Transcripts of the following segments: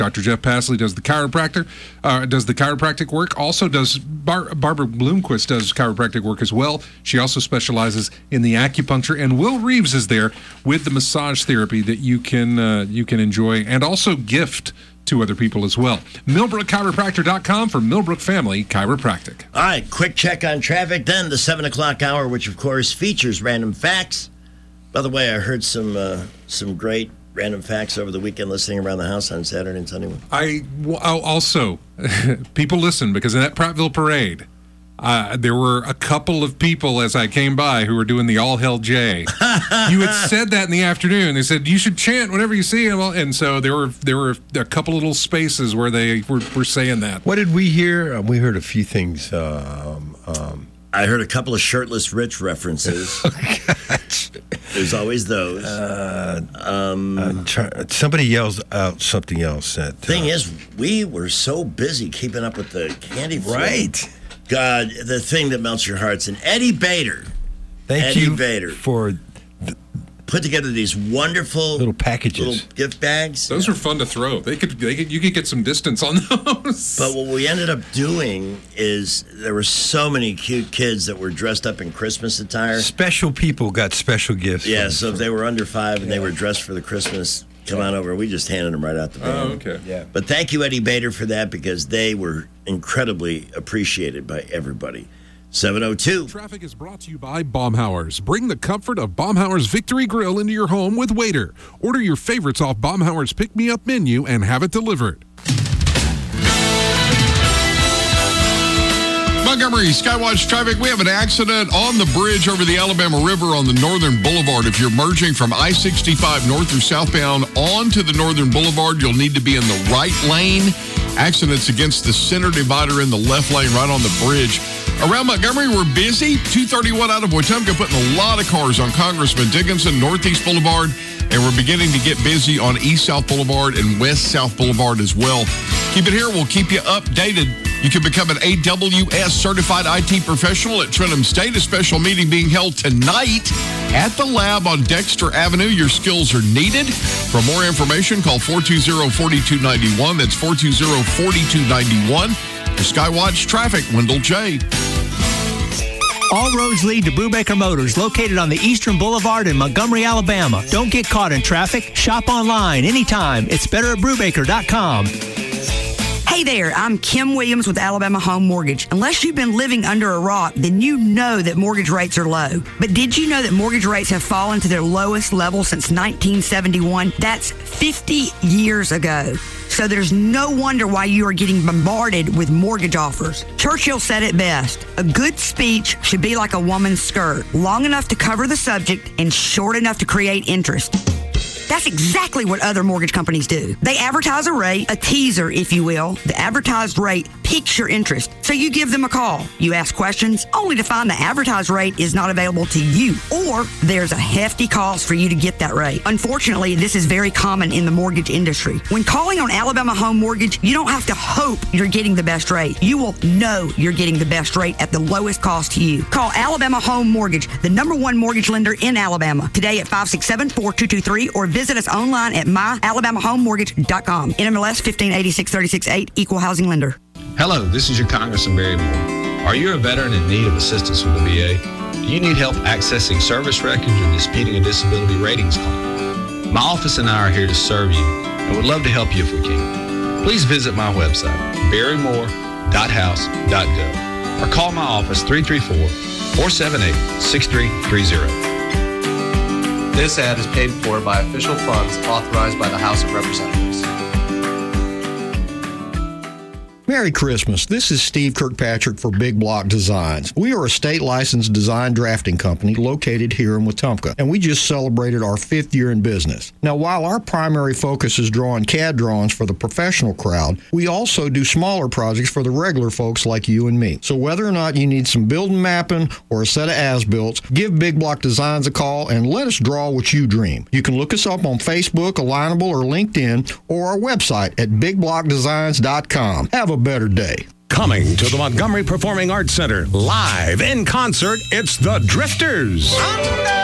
Dr. Jeff Pasley does the chiropractic work. Also does Barbara Bloomquist does chiropractic work as well. She also specializes in the acupuncture, and Will Reeves is there with the massage therapy that you can enjoy and also gift to other people as well. MillbrookChiropractor.com for Millbrook Family Chiropractic. All right, quick check on traffic then. The 7 o'clock hour, which of course features random facts. By the way, I heard some great random facts over the weekend listening around the house on Saturday and Sunday. Also, people listen because in that Prattville parade, there were a couple of people as I came by who were doing the All Hell J. You had said that in the afternoon. They said you should chant whenever you see him, and so there were a couple little spaces where they were saying that. What did we hear? We heard a few things. I heard a couple of shirtless rich references. There's always those. Somebody yells out something else. Thing is, we were so busy keeping up with the candy flow. Right. God, the thing that melts your hearts. And Eddie Bader. Thank you for put together these wonderful little packages, little gift bags. Those were fun to throw. You could get some distance on those. But what we ended up doing is there were so many cute kids that were dressed up in Christmas attire. Special people got special gifts. Yeah, so if they were under 5 and they were dressed for the Christmas, come on over. We just handed them right out the bin. Oh, okay. Yeah. But thank you, Eddie Bader, for that because they were incredibly appreciated by everybody. 7:02. Traffic is brought to you by Baumhauer's. Bring the comfort of Baumhauer's Victory Grill into your home with Waiter. Order your favorites off Baumhauer's Pick Me Up menu and have it delivered. Montgomery Skywatch traffic. We have an accident on the bridge over the Alabama River on the Northern Boulevard. If you're merging from I-65 north or southbound onto the Northern Boulevard, you'll need to be in the right lane. Accidents against the center divider in the left lane right on the bridge. Around Montgomery, we're busy. 231 out of Wetumpka putting a lot of cars on Congressman Dickinson, Northeast Boulevard, and we're beginning to get busy on East-South Boulevard and West-South Boulevard as well. Keep it here. We'll keep you updated. You can become an AWS certified IT professional at Trenton State. A special meeting being held tonight at the lab on Dexter Avenue. Your skills are needed. For more information, call 420-4291. That's 420-4291. For Skywatch Traffic, Wendell J. All roads lead to Brubaker Motors, located on the Eastern Boulevard in Montgomery, Alabama. Don't get caught in traffic. Shop online anytime. It's better at Brubaker.com. Hey there, I'm Kim Williams with Alabama Home Mortgage. Unless you've been living under a rock, then you know that mortgage rates are low. But did you know that mortgage rates have fallen to their lowest level since 1971? That's 50 years ago. So there's no wonder why you are getting bombarded with mortgage offers. Churchill said it best. A good speech should be like a woman's skirt, long enough to cover the subject and short enough to create interest. That's exactly what other mortgage companies do. They advertise a rate, a teaser, if you will. The advertised rate piques your interest, so you give them a call. You ask questions, only to find the advertised rate is not available to you, or there's a hefty cost for you to get that rate. Unfortunately, this is very common in the mortgage industry. When calling on Alabama Home Mortgage, you don't have to hope you're getting the best rate. You will know you're getting the best rate at the lowest cost to you. Call Alabama Home Mortgage, the #1 mortgage lender in Alabama, today at 567-4223, or visit us online at myalabamahomemortgage.com. NMLS 1586368, Equal Housing Lender. Hello, this is your Congressman Barry Moore. Are you a veteran in need of assistance from the VA? Do you need help accessing service records or disputing a disability ratings claim? My office and I are here to serve you and would love to help you if we can. Please visit my website, barrymore.house.gov, or call my office 334-478-6330. This ad is paid for by official funds authorized by the House of Representatives. Merry Christmas. This is Steve Kirkpatrick for Big Block Designs. We are a state-licensed design drafting company located here in Wetumpka, and we just celebrated our 5th year in business. Now, while our primary focus is drawing CAD drawings for the professional crowd, we also do smaller projects for the regular folks like you and me. So whether or not you need some building mapping or a set of as-builts, give Big Block Designs a call and let us draw what you dream. You can look us up on Facebook, Alignable, or LinkedIn, or our website at bigblockdesigns.com. Have a better day. Coming to the Montgomery Performing Arts Center, live in concert, it's the Drifters.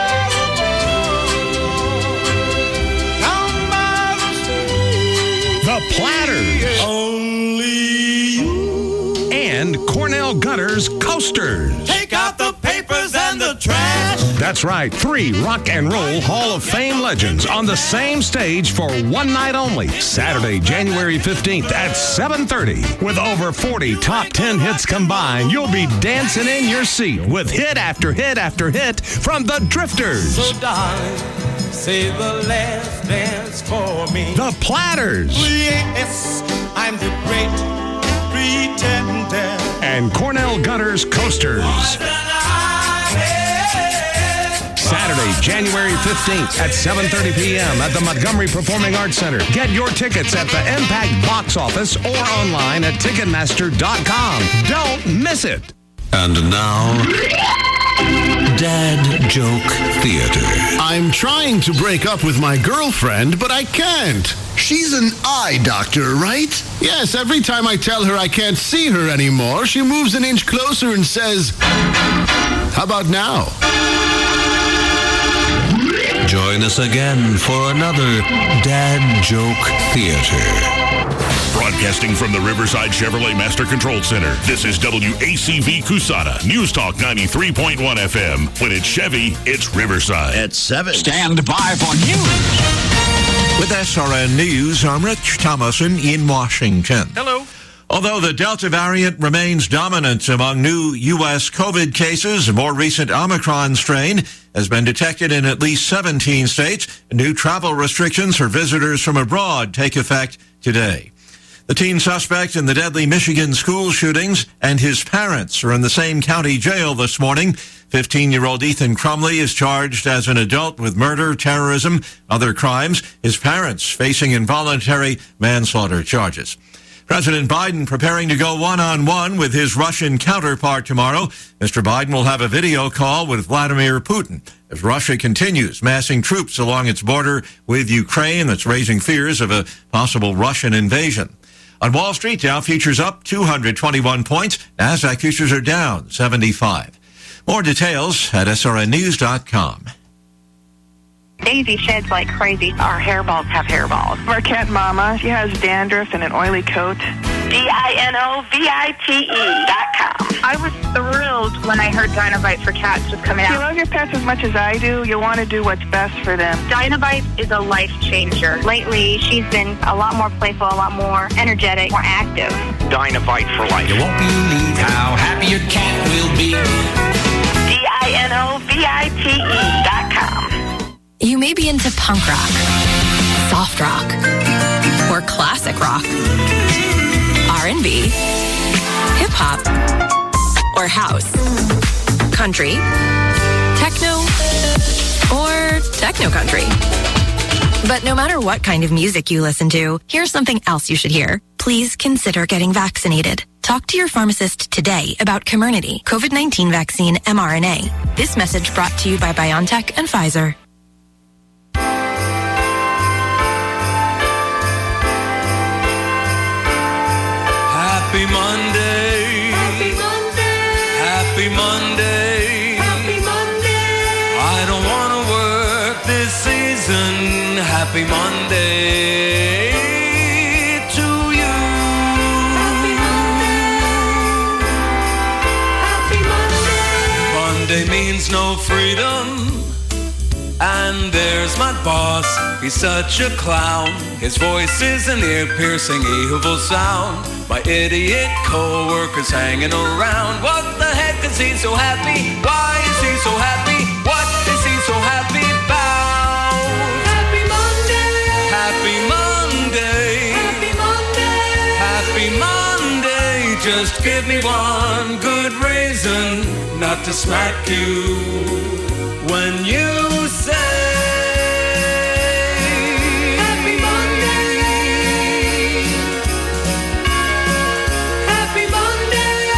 The The Platters. Only you. And Cornell Gutters Coasters. Take out the papers and the trash. That's right, 3 Rock and Roll Hall of Fame legends on the same stage for one night only. Saturday, January 15th at 7:30. With over 40 top 10 hits combined, you'll be dancing in your seat with hit after hit after hit from the Drifters. So darling, say the last dance for me. The Platters. Yes, I'm the great pretender. And Cornell Gutters Coasters. Saturday, January 15th at 7:30 p.m. at the Montgomery Performing Arts Center. Get your tickets at the Impact box office or online at Ticketmaster.com. Don't miss it. And now, Dad Joke Theater. I'm trying to break up with my girlfriend, but I can't. She's an eye doctor, right? Yes, every time I tell her I can't see her anymore, she moves an inch closer and says, "How about now?" Join us again for another Dad Joke Theater. Broadcasting from the Riverside Chevrolet Master Control Center, this is WACV Cusana, News Talk 93.1 FM. When it's Chevy, it's Riverside. At 7. Stand by for news. With SRN News, I'm Rich Thomason in Washington. Hello. Although the Delta variant remains dominant among new U.S. COVID cases, a more recent Omicron strain has been detected in at least 17 states. New travel restrictions for visitors from abroad take effect today. The teen suspect in the deadly Michigan school shootings and his parents are in the same county jail this morning. 15-year-old Ethan Crumley is charged as an adult with murder, terrorism, other crimes. His parents facing involuntary manslaughter charges. President Biden preparing to go one-on-one with his Russian counterpart tomorrow. Mr. Biden will have a video call with Vladimir Putin as Russia continues massing troops along its border with Ukraine that's raising fears of a possible Russian invasion. On Wall Street, Dow futures up 221 points. NASDAQ futures are down 75. More details at srnnews.com. Daisy sheds like crazy. Our hairballs have hairballs. Our cat Mama, she has dandruff and an oily coat. DINOVITE.com. I was thrilled when I heard Dinovite for Cats was coming out. If you love your pets as much as I do, you'll want to do what's best for them. Dinovite is a life changer. Lately, she's been a lot more playful, a lot more energetic, more active. Dinovite for life. You won't believe how happy your cat will be. DINOVITE.com. You may be into punk rock, soft rock, or classic rock, R&B, hip-hop, or house, country, techno, or techno-country. But no matter what kind of music you listen to, here's something else you should hear. Please consider getting vaccinated. Talk to your pharmacist today about Comirnaty, COVID-19 vaccine mRNA. This message brought to you by BioNTech and Pfizer. Happy Monday. Happy Monday. Happy Monday. Happy Monday. I don't want to work this season. Happy Monday to you. Happy Monday. Happy Monday. Monday means no freedom. And there's my boss, he's such a clown. His voice is an ear-piercing evil sound. My idiot co-worker's hanging around. What the heck is he so happy? Why is he so happy? What is he so happy about? Happy Monday. Happy Monday. Happy Monday. Happy Monday. Just give me one good reason not to smack you when you say Happy Monday. Happy Monday.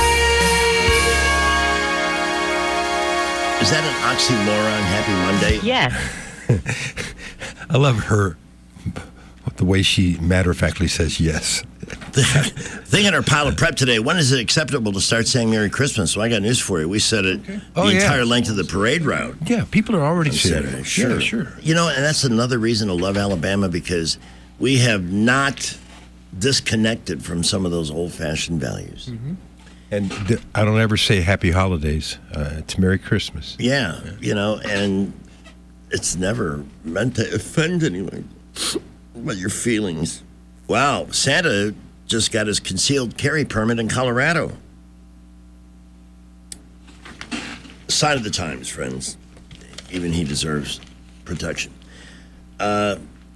Is that an oxymoron, Happy Monday? Yes. I love her, the way she matter-of-factly says yes. Thing in our pile of prep today, when is it acceptable to start saying Merry Christmas? So I got news for you. We said it the entire length of the parade route. Yeah, people are already saying it. Sure. Yeah, sure. You know, and that's another reason to love Alabama, because we have not disconnected from some of those old-fashioned values. Mm-hmm. And I don't ever say Happy Holidays. It's Merry Christmas. Yeah, and it's never meant to offend anyone. But your feelings. Wow, Santa just got his concealed carry permit in Colorado. Sign of the times, friends. Even he deserves protection. I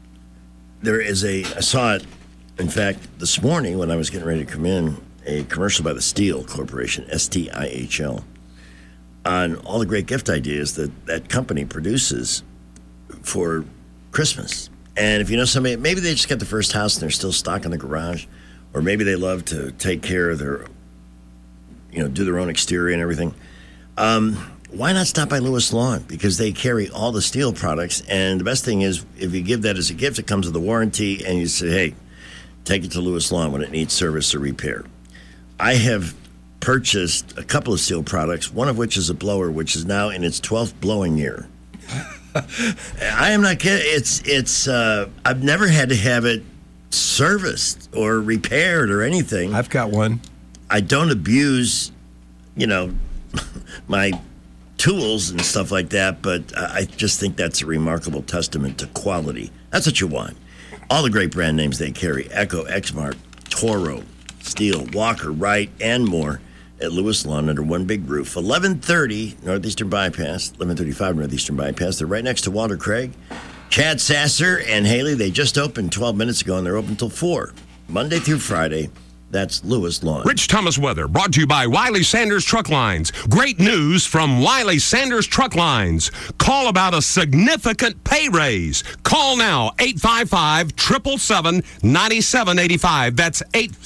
saw it, in fact, this morning when I was getting ready to come in, a commercial by the Steel Corporation, STIHL, on all the great gift ideas that company produces for Christmas. And if you know somebody, maybe they just got the first house and they're still stock in the garage, or maybe they love to take care of their, do their own exterior and everything. Why not stop by Lewis Lawn? Because they carry all the Steel products, and the best thing is if you give that as a gift, it comes with a warranty, and you say, hey, take it to Lewis Lawn when it needs service or repair. I have purchased a couple of Steel products, one of which is a blower, which is now in its 12th blowing year. I am not kidding. It's I've never had to have it serviced or repaired or anything. I've got one. I don't abuse, my tools and stuff like that, but I just think that's a remarkable testament to quality. That's what you want. All the great brand names they carry: Echo, Exmark, Toro, Steel, Walker, Wright, and more at Lewis Lawn under one big roof. 1130 Northeastern Bypass, 1135 Northeastern Bypass. They're right next to Walter Craig. Chad Sasser and Haley, they just opened 12 minutes ago, and they're open till 4, Monday through Friday. That's Lewis Lawn. Rich Thomas weather brought to you by Wiley Sanders Truck Lines. Great news from Wiley Sanders Truck Lines. Call about a significant pay raise. Call now, 855-777-9785. That's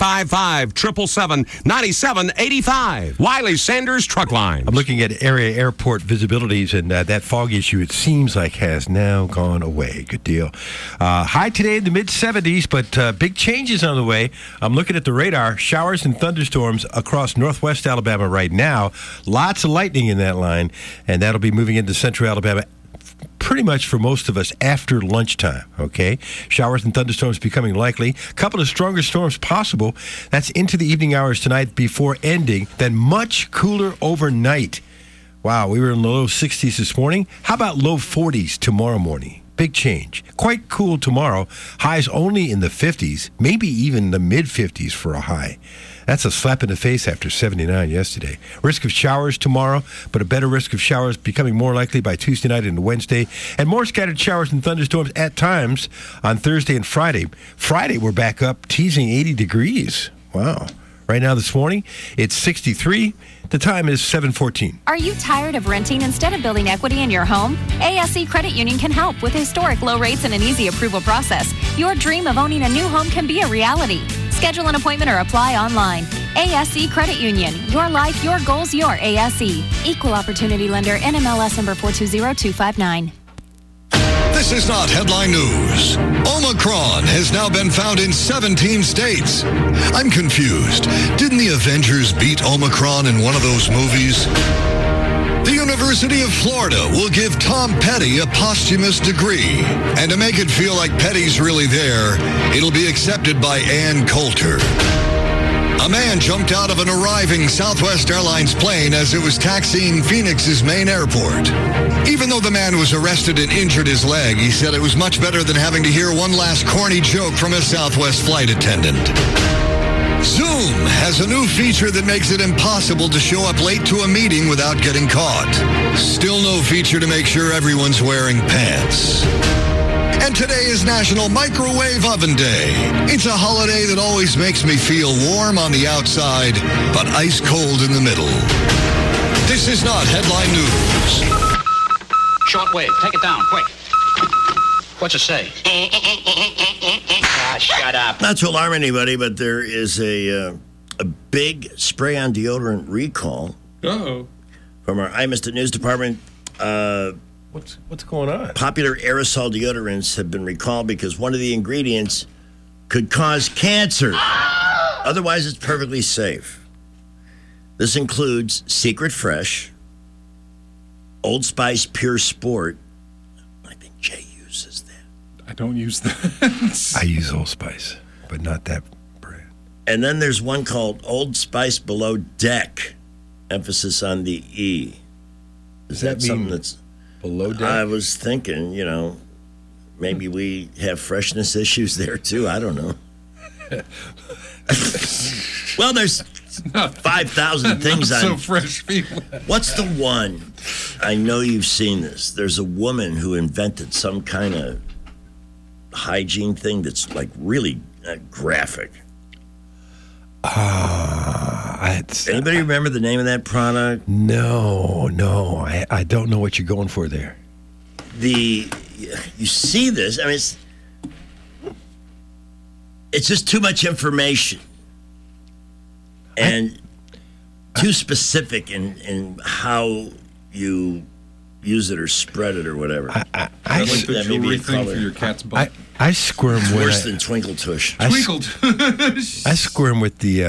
855-777-9785. Wiley Sanders Truck Lines. I'm looking at area airport visibilities, and that fog issue, it seems like, has now gone away. Good deal. High today in the mid-70s, but big changes on the way. I'm looking at the radar. Showers and thunderstorms across northwest Alabama right now. Lots of lightning in that line, and that'll be moving into central Alabama pretty much for most of us after lunchtime, okay? Showers and thunderstorms becoming likely. A couple of stronger storms possible. That's into the evening hours tonight before ending. Then much cooler overnight. Wow, we were in the low 60s this morning. How about low 40s tomorrow morning? Big change. Quite cool tomorrow. Highs only in the 50s, maybe even the mid-50s for a high. That's a slap in the face after 79 yesterday. Risk of showers tomorrow, but a better risk of showers becoming more likely by Tuesday night into Wednesday. And more scattered showers and thunderstorms at times on Thursday and Friday. Friday, we're back up, teasing 80 degrees. Wow. Right now this morning, it's 63. The time is 7:14. Are you tired of renting instead of building equity in your home? ASE Credit Union can help with historic low rates and an easy approval process. Your dream of owning a new home can be a reality. Schedule an appointment or apply online. ASE Credit Union. Your life, your goals, your ASE. Equal Opportunity Lender. NMLS number 420259. This is not headline news. Omicron has now been found in 17 states. I'm confused. Didn't the Avengers beat Omicron in one of those movies? The University of Florida will give Tom Petty a posthumous degree. And to make it feel like Petty's really there, it'll be accepted by Ann Coulter. A man jumped out of an arriving Southwest Airlines plane as it was taxiing Phoenix's main airport. Even though the man was arrested and injured his leg, he said it was much better than having to hear one last corny joke from a Southwest flight attendant. Zoom has a new feature that makes it impossible to show up late to a meeting without getting caught. Still no feature to make sure everyone's wearing pants. And today is National Microwave Oven Day. It's a holiday that always makes me feel warm on the outside, but ice cold in the middle. This is not headline news. Shortwave, take it down, quick. What's it say? Shut up. Not to alarm anybody, but there is a big spray-on deodorant recall. Uh-oh. From our I Missed It News Department. What's going on? Popular aerosol deodorants have been recalled because one of the ingredients could cause cancer. Otherwise, it's perfectly safe. This includes Secret Fresh, Old Spice Pure Sport. I think Jay uses that. I don't use that. I use Old Spice, but not that And then there's one called Old Spice Below Deck, emphasis on the E. Is that something that's below deck? I was thinking, maybe we have freshness issues there too. I don't know. Well, there's 5,000 things on. So fresh feeling. What's the one? I know you've seen this. There's a woman who invented some kind of hygiene thing that's like really graphic. Anybody remember the name of that product? No. I don't know what you're going for there. You see this? I mean, it's just too much information and too specific in how you use it or spread it or whatever. I like the jewelry thing for your cat's butt. I squirm it's with worse than Twinkle Tush. I squirm with the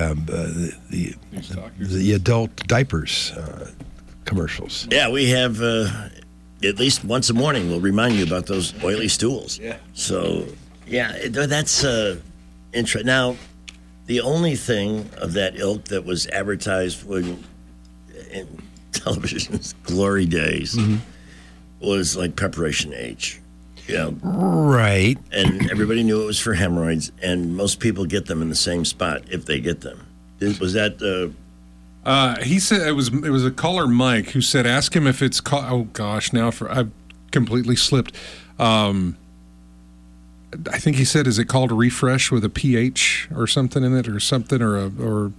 adult diapers commercials. Yeah, we have at least once a morning. We'll remind you about those oily stools. Yeah. So that's interesting. Now, the only thing of that ilk that was advertised in television's glory days was like Preparation H. Right. And everybody knew it was for hemorrhoids, and most people get them in the same spot if they get them. Was that? He said it was a caller, Mike, who said, "Ask him if it's called." Oh gosh, I've completely slipped. I think he said, "Is it called a refresh with a pH or something in it, or something, or?"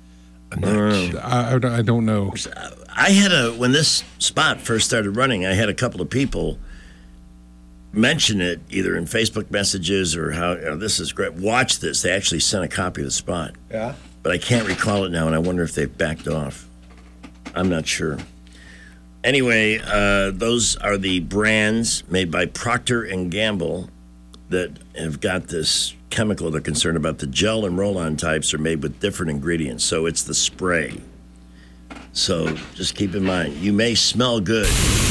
I don't know. I had when this spot first started running, I had a couple of people mention it either in Facebook messages or how this is great. Watch this. They actually sent a copy of the spot. Yeah. But I can't recall it now, and I wonder if they've backed off. I'm not sure. Anyway, those are the brands made by Procter & Gamble that have got this chemical they're concerned about. The gel and roll-on types are made with different ingredients, so it's the spray. So just keep in mind, you may smell good,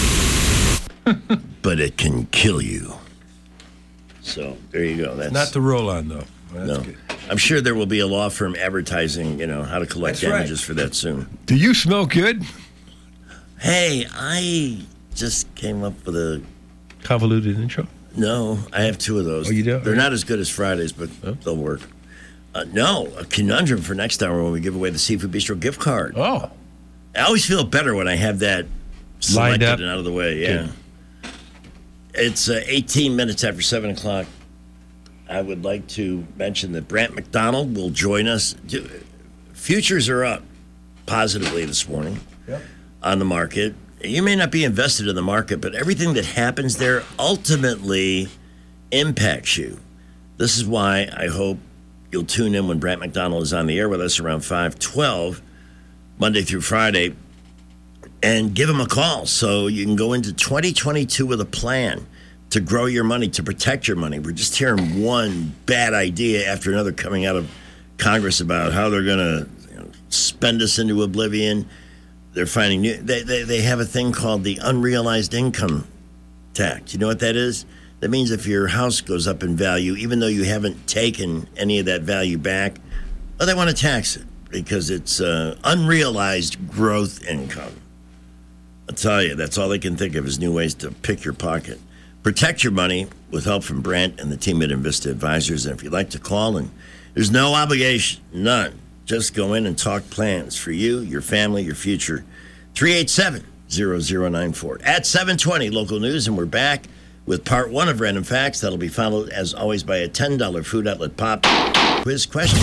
but it can kill you. So there you go. That's not the roll-on, though. Well, that's no. good. I'm sure there will be a law firm advertising, how to collect damages for that soon. Do you smell good? Hey, I just came up with a convoluted intro. No, I have two of those. Oh, you do? They're not as good as Fridays, but they'll work. No, a conundrum for next hour when we give away the Seafood Bistro gift card. Oh. I always feel better when I have that selected and out of the way. Yeah. Good. It's 18 minutes after 7 o'clock. I would like to mention that Brant McDonald will join us. Futures are up positively this morning on the market. You may not be invested in the market, but everything that happens there ultimately impacts you. This is why I hope you'll tune in when Brant McDonald is on the air with us around 5:12, Monday through Friday, and give him a call so you can go into 2022 with a plan to grow your money, to protect your money. We're just hearing one bad idea after another coming out of Congress about how they're going to spend us into oblivion. They're finding new. They have a thing called the unrealized income tax. You know what that is? That means if your house goes up in value, even though you haven't taken any of that value back, well, they want to tax it because it's unrealized growth income. I'll tell you, that's all they can think of is new ways to pick your pocket. Protect your money with help from Brant and the team at Invista Advisors. And if you'd like to call, and there's no obligation, none. Just go in and talk plans for you, your family, your future. 387-0094. At 7:20, local news, and we're back with part one of Random Facts. That'll be followed, as always, by a $10 Food Outlet Pop quiz question.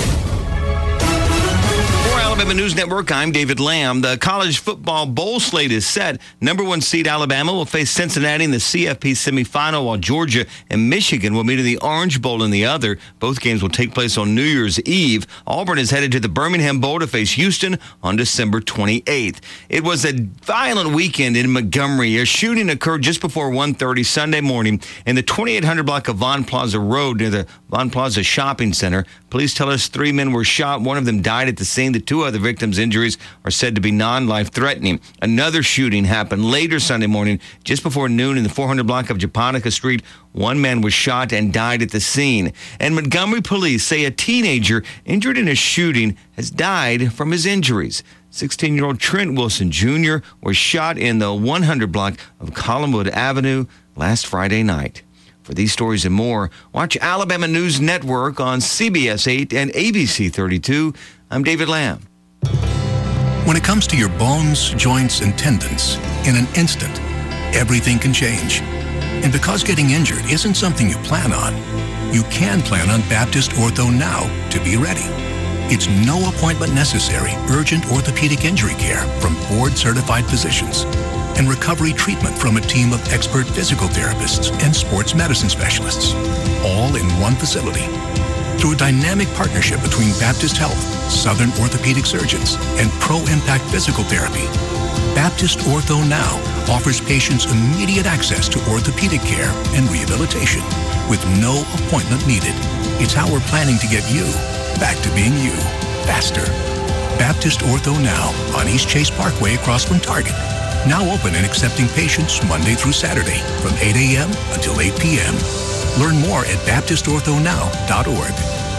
For Alabama News Network, I'm David Lamb. The college football bowl slate is set. Number 1 seed Alabama will face Cincinnati in the CFP semifinal, while Georgia and Michigan will meet in the Orange Bowl in the other. Both games will take place on New Year's Eve. Auburn is headed to the Birmingham Bowl to face Houston on December 28th. It was a violent weekend in Montgomery. A shooting occurred just before 1:30 Sunday morning in the 2800 block of Von Plaza Road near the Von Plaza Shopping Center. Police tell us 3 men were shot. One of them died at the scene. The 2 other victims' injuries are said to be non-life-threatening. Another shooting happened later Sunday morning, just before noon in the 400 block of Japonica Street. 1 man was shot and died at the scene. And Montgomery police say a teenager injured in a shooting has died from his injuries. 16-year-old Trent Wilson Jr. was shot in the 100 block of Collinwood Avenue last Friday night. For these stories and more, watch Alabama News Network on CBS 8 and ABC 32. I'm David Lamb. When it comes to your bones, joints, and tendons, in an instant, everything can change. And because getting injured isn't something you plan on, you can plan on Baptist Ortho Now to be ready. It's no appointment necessary, urgent orthopedic injury care from board-certified physicians and recovery treatment from a team of expert physical therapists and sports medicine specialists, all in one facility. Through a dynamic partnership between Baptist Health, Southern Orthopedic Surgeons, and Pro Impact Physical Therapy, Baptist Ortho Now offers patients immediate access to orthopedic care and rehabilitation with no appointment needed. It's how we're planning to get you back to being you faster. Baptist Ortho Now on East Chase Parkway across from Target. Now open and accepting patients Monday through Saturday from 8 a.m. until 8 p.m. Learn more at baptistorthonow.org.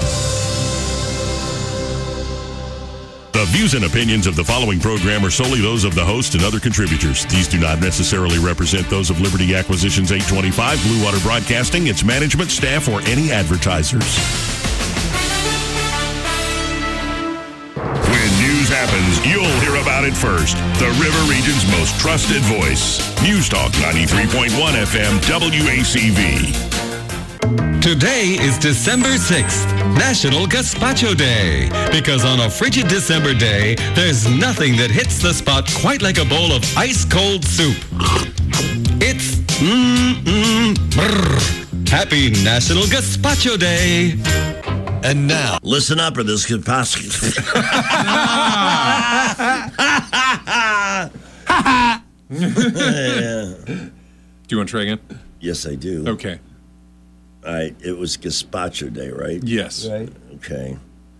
The views and opinions of the following program are solely those of the host and other contributors. These do not necessarily represent those of Liberty Acquisitions 825, Blue Water Broadcasting, its management, staff, or any advertisers. When news happens, you'll hear about it first. The River Region's most trusted voice. News Talk 93.1 FM WACV. Today is December 6th, National Gazpacho Day. Because on a frigid December day, there's nothing that hits the spot quite like a bowl of ice-cold soup. It's brr. Happy National Gazpacho Day. And now, listen up or this could possibly... Do you want to try again? Yes, I do. Okay. All right, it was Gazpacho Day, right? Yes. Right. Okay.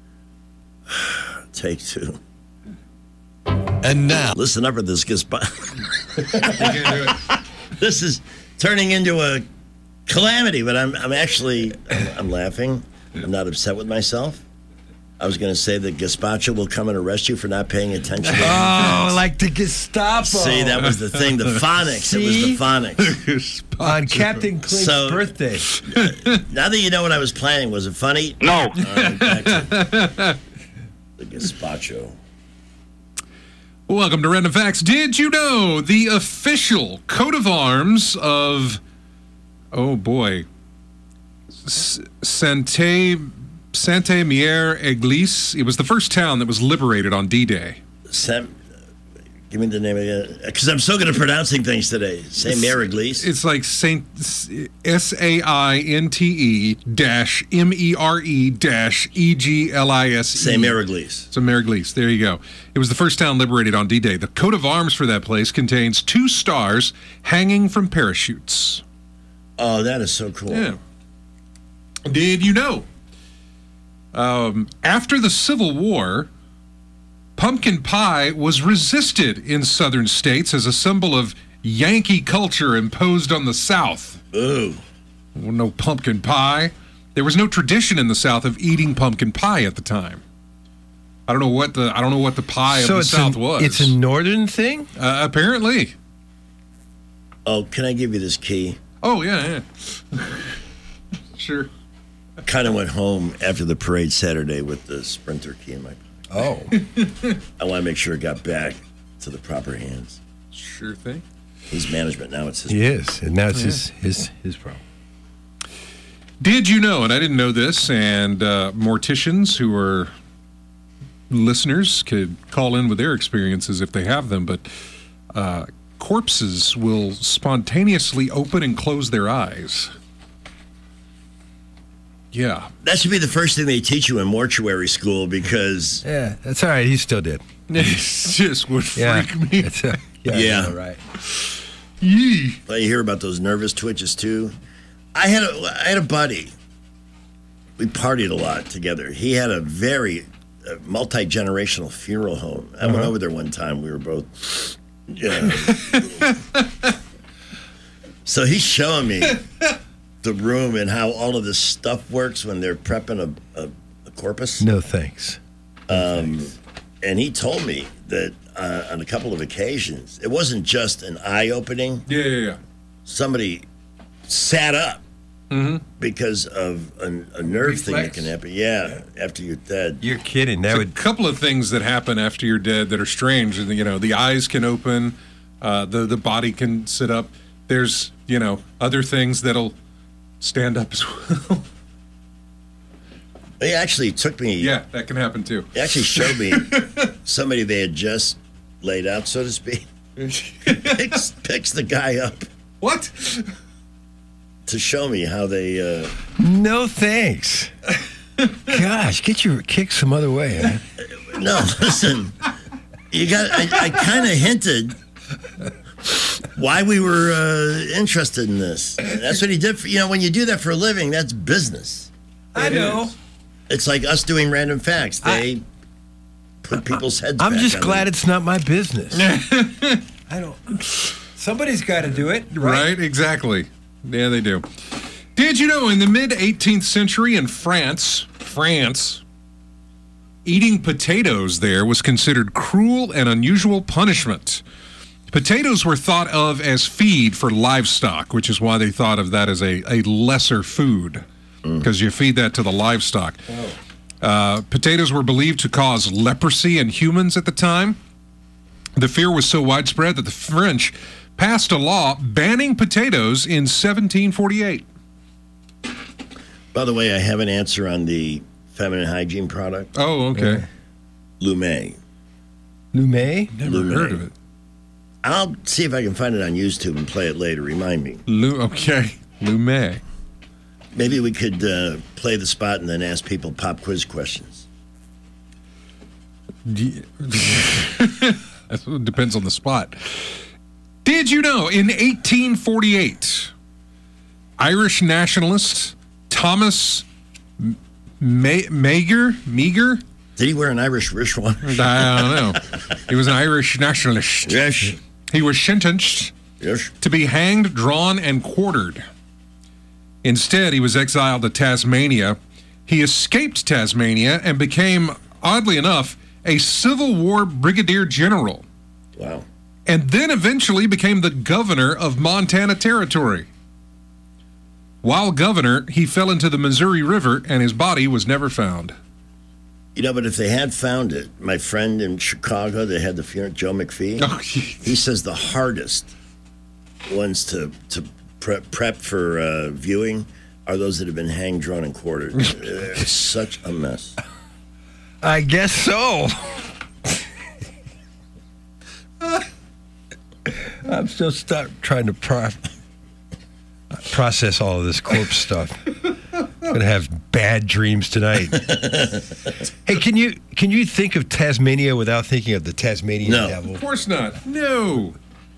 Take 2. And now, listen up for this Gazpacho. This is turning into a calamity, but I'm laughing. I'm not upset with myself. I was going to say that Gazpacho will come and arrest you for not paying attention. Like the Gestapo. See, that was the thing. The phonics. See? It was the phonics. On Captain Clint's birthday. Now that you know what I was planning, was it funny? No. All right, back to the Gazpacho. Welcome to Random Facts. Did you know the official coat of arms of, oh boy, Sainte-Mère-Église? It was the first town that was liberated on D-Day. Give me the name again, because I'm so good at pronouncing things today. Sainte-Mère-Église. It's like Sainte-Mere-Eglise. Sainte-Mère-Église. Sainte-Mère-Église. There you go. It was the first town liberated on D-Day. The coat of arms for that place contains 2 stars hanging from parachutes. Oh, that is so cool. Yeah. Did you know? After the Civil War, pumpkin pie was resisted in southern states as a symbol of Yankee culture imposed on the South. Ooh. No pumpkin pie. There was no tradition in the South of eating pumpkin pie at the time. I don't know what the pie of the South was. It's a northern thing? Apparently. Oh, can I give you this key? Oh, yeah. Sure. I kind of went home after the parade Saturday with the Sprinter key in my pocket. Oh. I want to make sure it got back to the proper hands. Sure thing. He's management now. It's his. He is, and now it's his problem. Did you know, and I didn't know this, and morticians who are listeners could call in with their experiences if they have them, but corpses will spontaneously open and close their eyes. Yeah. That should be the first thing they teach you in mortuary school, because... Yeah, that's all right. He still did. It just would freak me. Yeah. Right. You hear about those nervous twitches, too? I had a buddy we partied a lot together. He had a very multi-generational funeral home. I went over there one time. We were both... So he's showing me the room and how all of this stuff works when they're prepping a corpus. No thanks. And he told me that on a couple of occasions, it wasn't just an eye-opening. Yeah. Somebody sat up because of a nerve thing that can happen. Yeah, after you're dead. You're kidding. There's a couple of things that happen after you're dead that are strange. You know, the eyes can open, the body can sit up. There's, other things that'll stand up as well. He actually took me. Yeah, that can happen too. He actually showed me somebody they had just laid out, so to speak. Picks the guy up. What? To show me how they. No thanks. Gosh, kick some other way. Huh? No, listen. You got. I kind of hinted why we were interested in this. That's what he did. When you do that for a living, that's business. I know. It's like us doing random facts. They put people's heads I'm back just on glad them. it's not my business. I don't. Somebody's got to do it, right? Exactly. Yeah, they do. Did you know in the mid-18th century in France, eating potatoes there was considered cruel and unusual punishment. Potatoes were thought of as feed for livestock, which is why they thought of that as a lesser food, because you feed that to the livestock. Potatoes were believed to cause leprosy in humans at the time. The fear was so widespread that the French passed a law banning potatoes in 1748. By the way, I have an answer on the feminine hygiene product. Oh, okay. Lume. Lume? Never heard of it. I'll see if I can find it on YouTube and play it later. Remind me. Okay. Lume. Maybe we could play the spot and then ask people pop quiz questions. It depends on the spot. Did you know in 1848, Irish nationalist Thomas Meagher? Did he wear an Irish wristwatch? I don't know. He was an Irish nationalist. Yes. He was sentenced to be hanged, drawn, and quartered. Instead, he was exiled to Tasmania. He escaped Tasmania and became, oddly enough, a Civil War brigadier general. Wow. And then eventually became the governor of Montana Territory. While governor, he fell into the Missouri River and his body was never found. But if they had found it, my friend in Chicago that had the funeral, Joe McPhee, he says the hardest ones to prep for viewing are those that have been hanged, drawn, and quartered. It's such a mess. I guess so. I'm still stuck trying to process all of this corpse stuff. I'm gonna have bad dreams tonight. Hey, can you think of Tasmania without thinking of the Tasmanian devil? Of course not. No.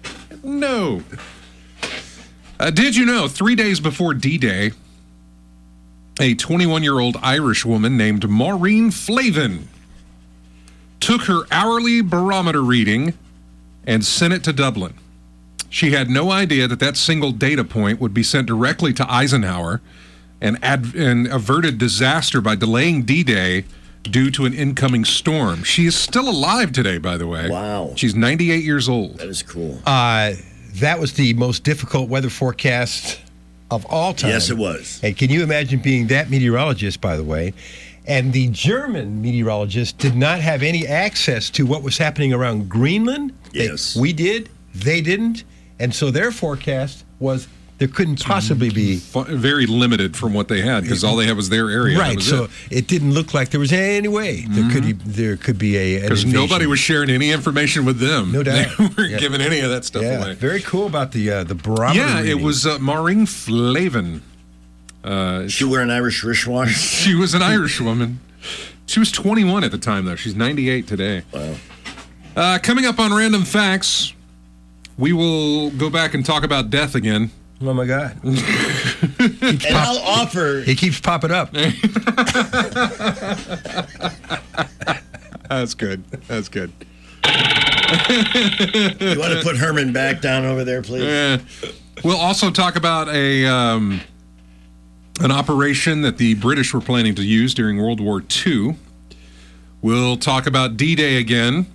Did you know 3 days before D-Day, a 21-year-old Irish woman named Maureen Flavin took her hourly barometer reading and sent it to Dublin. She had no idea that single data point would be sent directly to Eisenhower and averted disaster by delaying D-Day due to an incoming storm. She is still alive today, by the way. Wow. She's 98 years old. That is cool. That was the most difficult weather forecast of all time. Yes, it was. And can you imagine being that meteorologist, by the way? And the German meteorologist did not have any access to what was happening around Greenland. Yes. We did. They didn't. And so their forecast was there couldn't possibly be... Very limited from what they had, because all they had was their area. Right, so it didn't look like there was any way there could be an because nobody was sharing any information with them. No doubt. They weren't giving any of that stuff away. Very cool about the barometer reading. It was Maureen Flavin. She wore an Irish wristwatch? She was an Irish woman. She was 21 at the time, though. She's 98 today. Wow. Coming up on Random Facts, we will go back and talk about death again. Oh, my God. I'll offer... He keeps popping up. That's good. That's good. You want to put Herman back down over there, please? We'll also talk about an operation that the British were planning to use during World War II. We'll talk about D-Day again.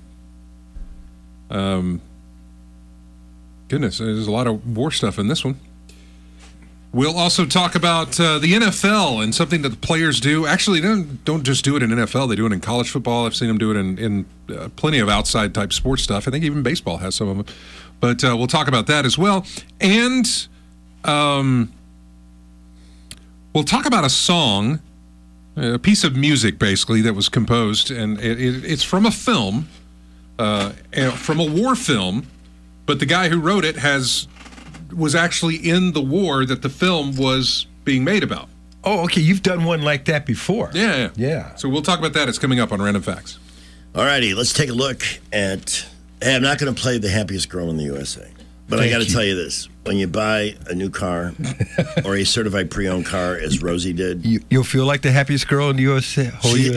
Goodness, there's a lot of war stuff in this one. We'll also talk about the NFL and something that the players do. Actually, they don't just do it in NFL. They do it in college football. I've seen them do it in plenty of outside-type sports stuff. I think even baseball has some of them. But we'll talk about that as well. And we'll talk about a song, a piece of music, basically, that was composed. And it's from a film, from a war film. But the guy who wrote it was actually in the war that the film was being made about. Oh, okay. You've done one like that before. Yeah. So we'll talk about that. It's coming up on Random Facts. All righty. Let's take a look at... Hey, I'm not going to play the happiest girl in the USA. But I got to tell you this. When you buy a new car or a certified pre-owned car, as Rosie did... You'll feel like the happiest girl in the USA?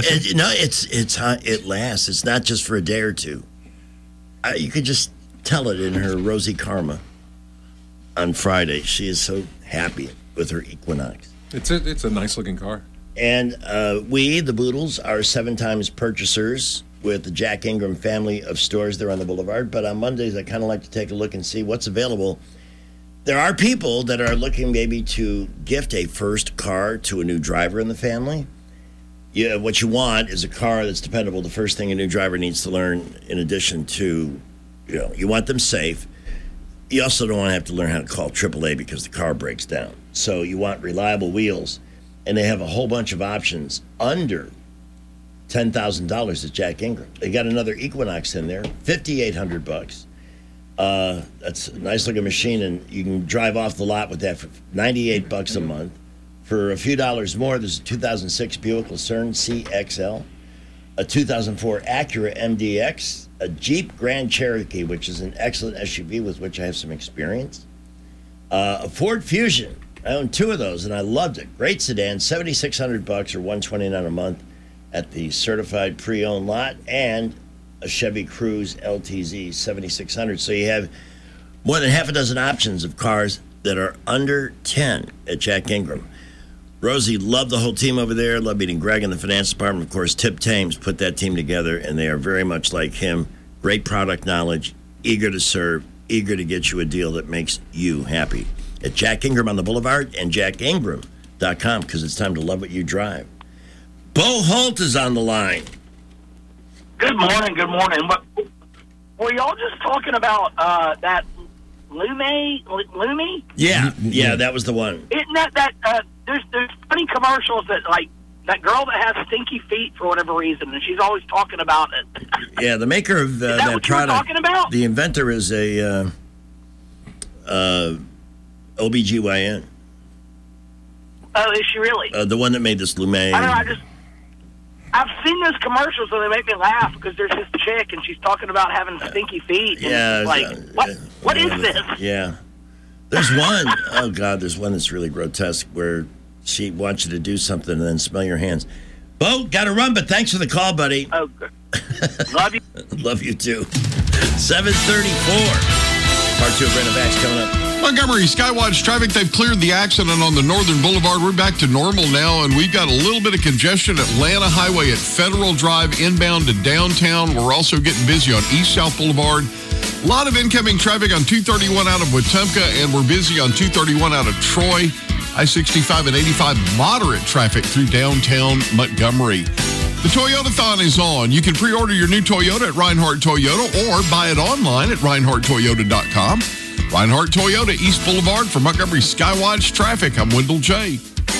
It lasts. It's not just for a day or two. You could just tell it in her Rosie Karma. On Friday, she is so happy with her Equinox. It's a nice looking car. And we, the Boodles, are 7 times purchasers with the Jack Ingram family of stores there on the boulevard. But on Mondays, I kind of like to take a look and see what's available. There are people that are looking maybe to gift a first car to a new driver in the family. Yeah, what you want is a car that's dependable. The first thing a new driver needs to learn, in addition to, you want them safe. You also don't want to have to learn how to call AAA because the car breaks down. So you want reliable wheels. And they have a whole bunch of options under $10,000 at Jack Ingram. They got another Equinox in there, $5,800. That's a nice looking machine, and you can drive off the lot with that for $98 a month. For a few dollars more, there's a 2006 Buick Lucerne CXL, a 2004 Acura MDX, a Jeep Grand Cherokee, which is an excellent SUV with which I have some experience, a Ford Fusion. I own 2 of those, and I loved it. Great sedan, $7,600 or $129 a month at the certified pre-owned lot, and a Chevy Cruze LTZ, $7,600. So you have more than half a dozen options of cars that are under 10 at Jack Ingram. Rosie loved the whole team over there, loved meeting Greg in the finance department. Of course, Tip Thames put that team together, and they are very much like him. Great product knowledge, eager to serve, eager to get you a deal that makes you happy. At Jack Ingram on the Boulevard and jackingram.com, because it's time to love what you drive. Bo Holt is on the line. Good morning. Were y'all just talking about that Lumi? Yeah, that was the one. Isn't that there's funny commercials that, like, that girl that has stinky feet for whatever reason, and she's always talking about it. Yeah, the maker of that what product, you were talking about? The inventor is a OBGYN. Oh, is she really? The one that made this Lume. I know, I've seen those commercials and they make me laugh because there's this chick and she's talking about having stinky feet. And what is this? Yeah. There's one, there's one that's really grotesque where she wants you to do something and then smell your hands. Bo, got to run, but thanks for the call, buddy. Oh, good. Love you. Love you too. 7:34. Part 2 of Random Facts coming up. Montgomery Skywatch traffic, they've cleared the accident on the Northern Boulevard. We're back to normal now, and we've got a little bit of congestion at Atlanta Highway at Federal Drive inbound to downtown. We're also getting busy on East-South Boulevard. A lot of incoming traffic on 231 out of Wetumpka, and we're busy on 231 out of Troy. I-65 and 85, moderate traffic through downtown Montgomery. The Toyotathon is on. You can pre-order your new Toyota at Reinhardt Toyota or buy it online at reinhardttoyota.com. Reinhardt Toyota, East Boulevard. For Montgomery Skywatch traffic, I'm Wendell J.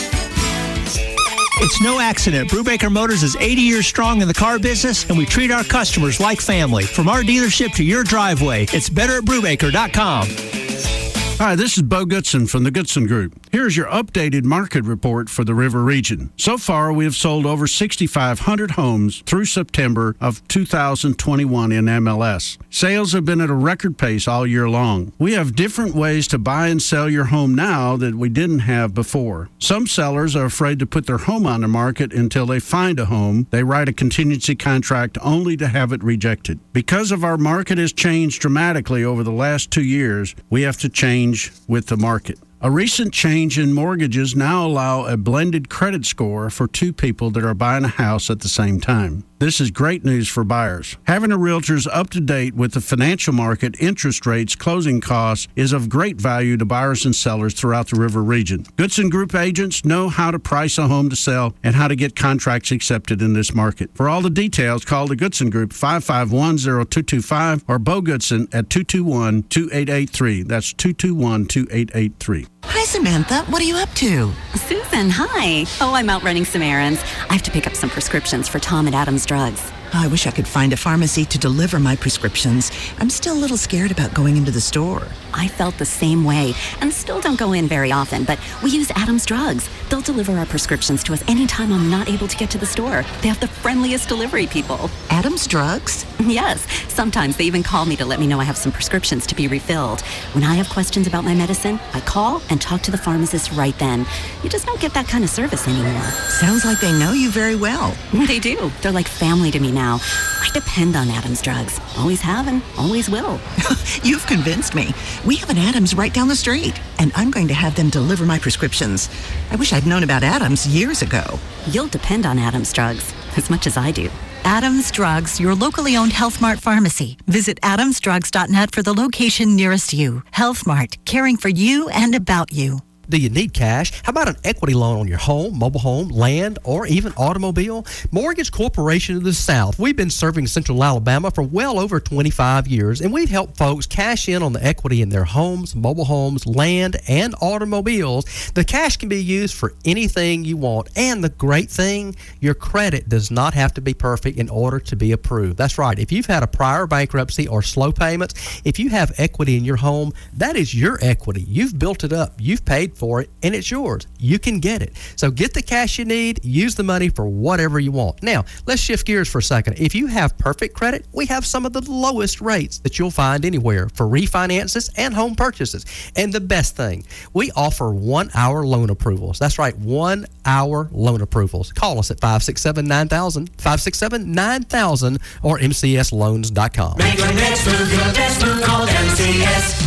It's no accident. Brubaker Motors is 80 years strong in the car business, and we treat our customers like family. From our dealership to your driveway, it's better at Brubaker.com. Hi, this is Bo Goodson from the Goodson Group. Here's your updated market report for the River region. So far, we have sold over 6,500 homes through September of 2021 in MLS. Sales have been at a record pace all year long. We have different ways to buy and sell your home now that we didn't have before. Some sellers are afraid to put their home on the market until they find a home. They write a contingency contract only to have it rejected. Because of our market has changed dramatically over the last 2 years, we have to change with the market. A recent change in mortgages now allow a blended credit score for two people that are buying a house at the same time. This is great news for buyers. Having a realtor's up to date with the financial market, interest rates, closing costs is of great value to buyers and sellers throughout the River region. Goodson Group agents know how to price a home to sell and how to get contracts accepted in this market. For all the details, call the Goodson Group 551-0225 or Bo Goodson at 221-2883. That's 221-2883. Hi, Samantha. What are you up to? Susan, hi. Oh, I'm out running some errands. I have to pick up some prescriptions for Tom at Adams Drugs. I wish I could find a pharmacy to deliver my prescriptions. I'm still a little scared about going into the store. I felt the same way and still don't go in very often, but we use Adams Drugs. They'll deliver our prescriptions to us anytime I'm not able to get to the store. They have the friendliest delivery people. Adams Drugs? Yes. Sometimes they even call me to let me know I have some prescriptions to be refilled. When I have questions about my medicine, I call and talk to the pharmacist right then. You just don't get that kind of service anymore. Sounds like they know you very well. They do. They're like family to me now. I depend on Adams Drugs. Always have and always will. You've convinced me. We have an Adams right down the street, and I'm going to have them deliver my prescriptions. I wish I'd known about Adams years ago. You'll depend on Adams Drugs as much as I do. Adams Drugs, your locally owned Health Mart pharmacy. Visit adamsdrugs.net for the location nearest you. Health Mart, caring for you and about you. Do you need cash? How about an equity loan on your home, mobile home, land, or even automobile? Mortgage Corporation of the South. We've been serving Central Alabama for well over 25 years, and we've helped folks cash in on the equity in their homes, mobile homes, land, and automobiles. The cash can be used for anything you want, and the great thing, your credit does not have to be perfect in order to be approved. That's right. If you've had a prior bankruptcy or slow payments, if you have equity in your home, that is your equity. You've built it up. You've paid for it, and it's yours. You can get it. So get the cash you need, use the money for whatever you want. Now, let's shift gears for a second. If you have perfect credit, we have some of the lowest rates that you'll find anywhere for refinances and home purchases. And the best thing, we offer 1-hour loan approvals. That's right, 1-hour loan approvals. Call us at 567-9000, 567-9000, or mcsloans.com. Make your next move your best move. Call MCS.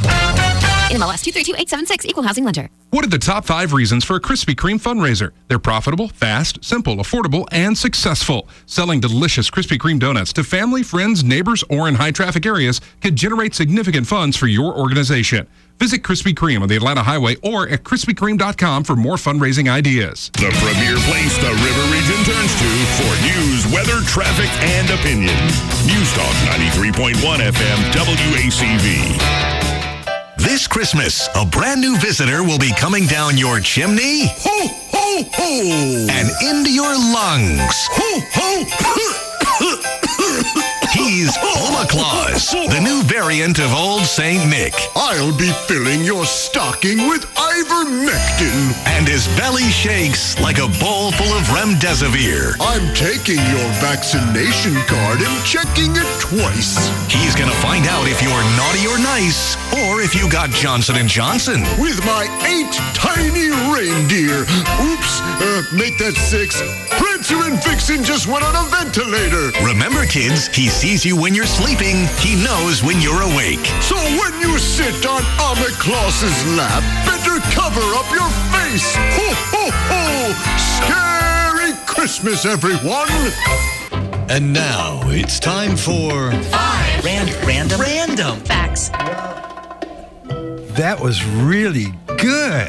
NMLS 232876, Equal Housing Lender. What are the top 5 reasons for a Krispy Kreme fundraiser? They're profitable, fast, simple, affordable, and successful. Selling delicious Krispy Kreme donuts to family, friends, neighbors, or in high-traffic areas can generate significant funds for your organization. Visit Krispy Kreme on the Atlanta Highway or at KrispyKreme.com for more fundraising ideas. The premier place the River Region turns to for news, weather, traffic, and opinion. News Talk 93.1 FM WACV. This Christmas, a brand new visitor will be coming down your chimney. Ho, ho, ho! And into your lungs. Ho, ho! He's Oma Claus, the new variant of Old St. Nick. I'll be filling your stocking with ivermectin. And his belly shakes like a bowl full of remdesivir. I'm taking your vaccination card and checking it twice. He's going to find out if you're naughty or nice, or if you got Johnson & Johnson. With my 8 tiny reindeer. Oops, make that 6. Prancer and Vixen just went on a ventilator. Remember, kids, he sees you when you're sleeping. He knows when you're awake. So when you sit on Oma Claus's lap, better cover up your face. Ho, ho, ho! Scary Christmas, everyone! And now it's time for 5 random facts. That was really good.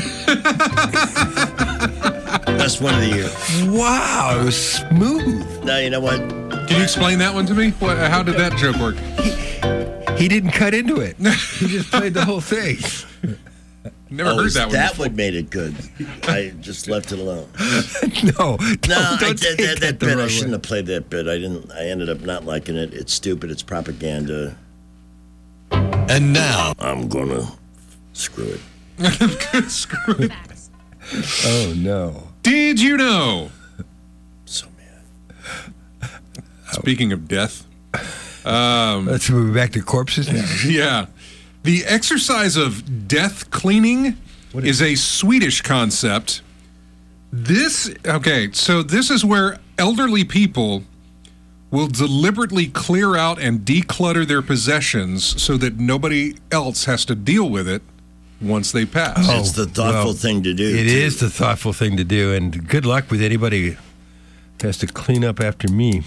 Best one of the year. Wow, it was smooth. Now, you know what? Can you explain that one to me? How did that joke work? He didn't cut into it. He just played the whole thing. Never heard that one. That one made it good. I just left it alone. No, I did that bit. I shouldn't have played that bit. I ended up not liking it. It's stupid. It's propaganda. And now I'm gonna Screw it. Screw it. Oh, no. Did you know? So mad. Speaking of death. Let's move back to corpses now. Yeah. The exercise of death cleaning is a Swedish concept. This is where elderly people will deliberately clear out and declutter their possessions so that nobody else has to deal with it once they pass. It's the thoughtful thing to do. It is the thoughtful thing to do, and good luck with anybody who has to clean up after me.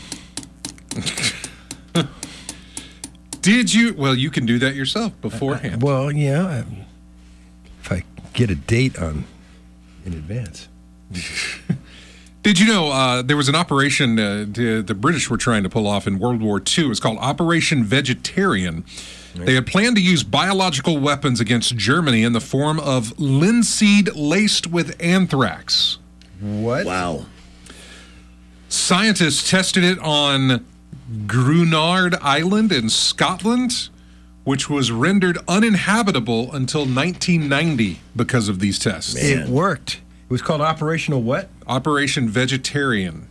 Did you? Well, you can do that yourself beforehand. Well, yeah. If I get a date in advance. Did you know there was an operation the British were trying to pull off in World War II? It's called Operation Vegetarian. Right. They had planned to use biological weapons against Germany in the form of linseed laced with anthrax. What? Wow. Scientists tested it on Grunard Island in Scotland, which was rendered uninhabitable until 1990 because of these tests. Man. It worked. It was called Operational what? Operation Vegetarian.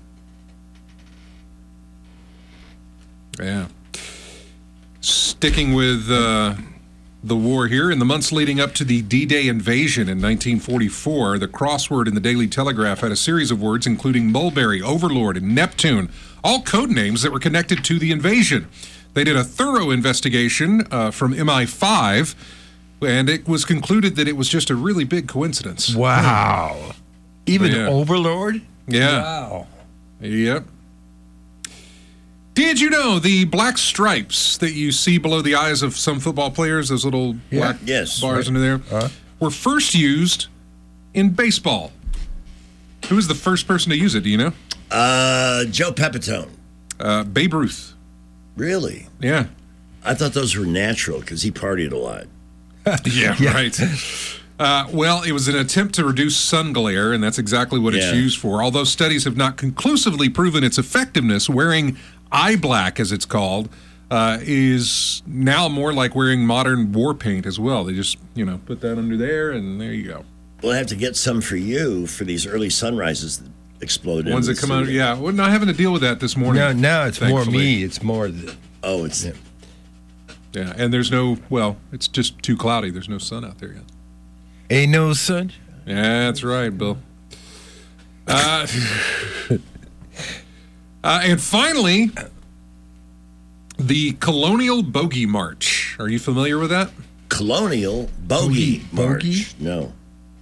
Yeah. Sticking with the war here, in the months leading up to the D-Day invasion in 1944, the crossword in the Daily Telegraph had a series of words including Mulberry, Overlord, and Neptune, all code names that were connected to the invasion. They did a thorough investigation from MI5, and it was concluded that it was just a really big coincidence. Wow. Even Overlord? Yeah. Wow. Yep. Did you know the black stripes that you see below the eyes of some football players, those little black bars under there, were first used in baseball? Who was the first person to use it, do you know? Joe Pepitone. Babe Ruth. Really? Yeah. I thought those were natural because he partied a lot. Yeah, right. Well, it was an attempt to reduce sun glare, and that's exactly what it's used for. Although studies have not conclusively proven its effectiveness, wearing eye black, as it's called, is now more like wearing modern war paint as well. They just, put that under there, and there you go. We'll have to get some for you for these early sunrises that explode. Ones that come out, yeah. We're not having to deal with that this morning. No, it's thankfully. More me. It's more... it's... Yeah, and there's it's just too cloudy. There's no sun out there yet. Ain't no sun? Yeah, that's right, Bill. And finally, the Colonial Bogey March. Are you familiar with that? Colonial Bogey March? No.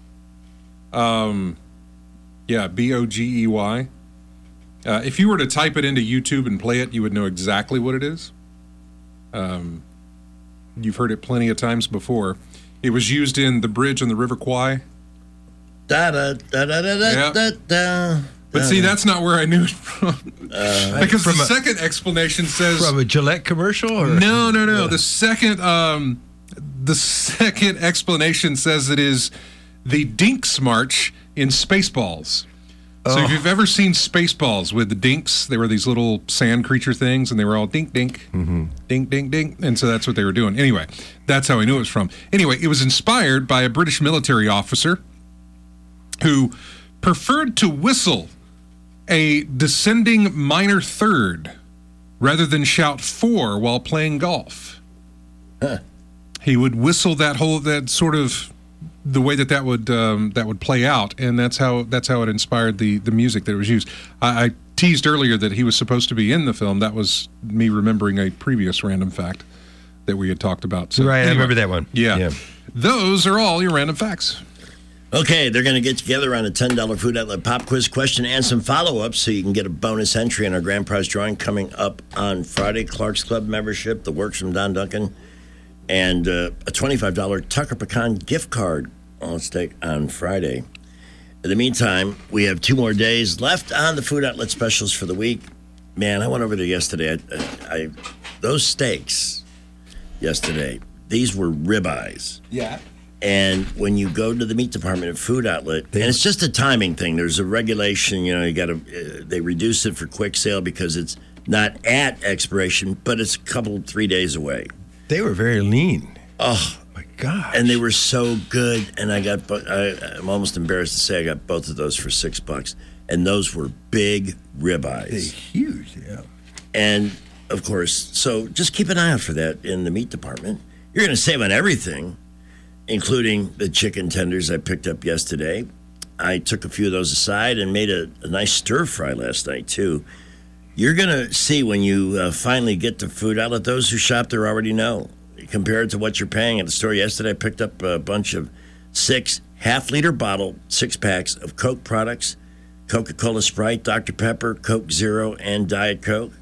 Yeah, Bogey. If you were to type it into YouTube and play it, you would know exactly what it is. You've heard it plenty of times before. It was used in the bridge on the River Kwai. But see, that's not where I knew it from. Because the second explanation says... From a Gillette commercial? Or? No. The second explanation says it is the Dinks March in Spaceballs. So if you've ever seen Spaceballs with the Dinks, they were these little sand creature things, and they were all dink, dink, dink, dink, dink. And so that's what they were doing. Anyway, that's how I knew it was from. Anyway, it was inspired by a British military officer who preferred to whistle a descending minor third rather than shout 4 while playing golf. He would whistle that sort of the way that would play out, and that's how it inspired the music that was used. I teased earlier that he was supposed to be in the film. That was me remembering a previous random fact that we had talked about. So, right, anyway, I remember that one. Yeah. Those are all your random facts. Okay, they're going to get together on a $10 Food Outlet Pop Quiz question and some follow-ups so you can get a bonus entry in our grand prize drawing coming up on Friday. Clark's Club membership, the works from Don Duncan, and a $25 Tucker Pecan gift card on stake on Friday. In the meantime, we have 2 more days left on the Food Outlet specials for the week. Man, I went over there yesterday. Those steaks yesterday, these were ribeyes. Yeah. And when you go to the meat department at Food Outlet, and it's just a timing thing. There's a regulation, they reduce it for quick sale because it's not at expiration, but it's a couple, 3 days away. They were very lean. Oh, my gosh. And they were so good. And I'm almost embarrassed to say I got both of those for $6. And those were big ribeyes. They're huge, yeah. And, of course, so just keep an eye out for that in the meat department. You're going to save on everything, including the chicken tenders I picked up yesterday. I took a few of those aside and made a nice stir fry last night, too. You're going to see when you finally get to food outlet, those who shop there already know. Compared to what you're paying at the store yesterday, I picked up a bunch of 6 half-liter bottle 6-packs of Coke products, Coca-Cola Sprite, Dr. Pepper, Coke Zero, and Diet Coke.